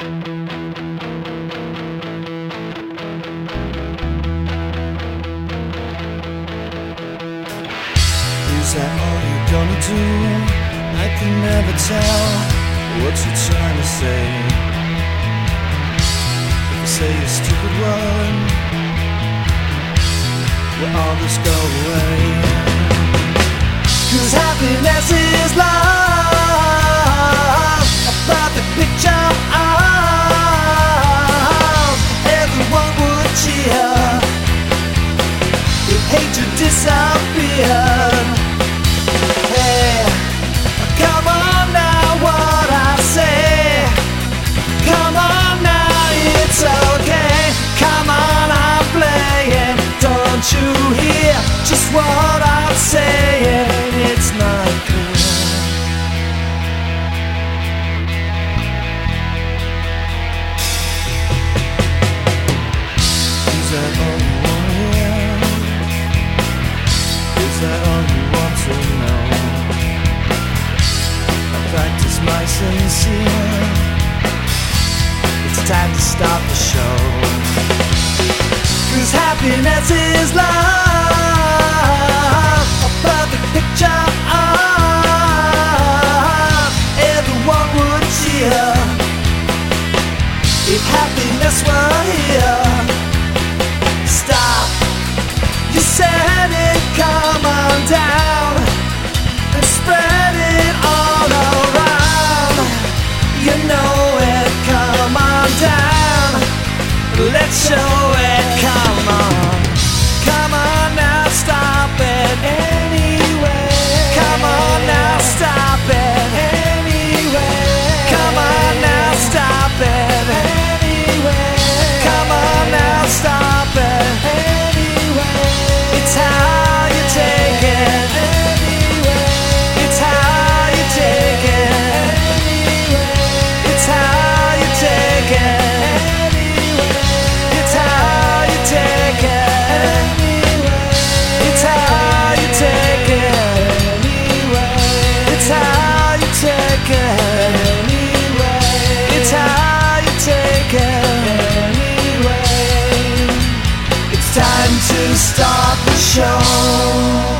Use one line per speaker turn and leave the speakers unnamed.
Is that all you're gonna do? I can never tell what you're trying to say. If you say a stupid word, will all this go away? 'Cause happiness is love, a perfect picture of everyone would cheer if hatred disappeared. Hey, come on now, what I say. Come on now, it's okay. Come on, I'm playing. Don't you hear just what I'm saying? It's not clear. Is that all you want to hear? Is that all you want to know? I practice my sincere. It's time to start the show. 'Cause happiness is love, a perfect picture of everyone would cheer if happiness were here. Stop, you said it, come on down and spread it all around. You know it, come on down, let's show it, come on. Come on now, stop it anyway. Come on now, stop it anyway. Come on now, stop it anyway. Come on now, stop it anyway. It's how you take it anyway. It's how you take it anyway. It's how you take it anyway. It's how you take it anyway. It's how you take it anyway. It's how you take it anyway. It's how you take it anyway. It's time to start the show.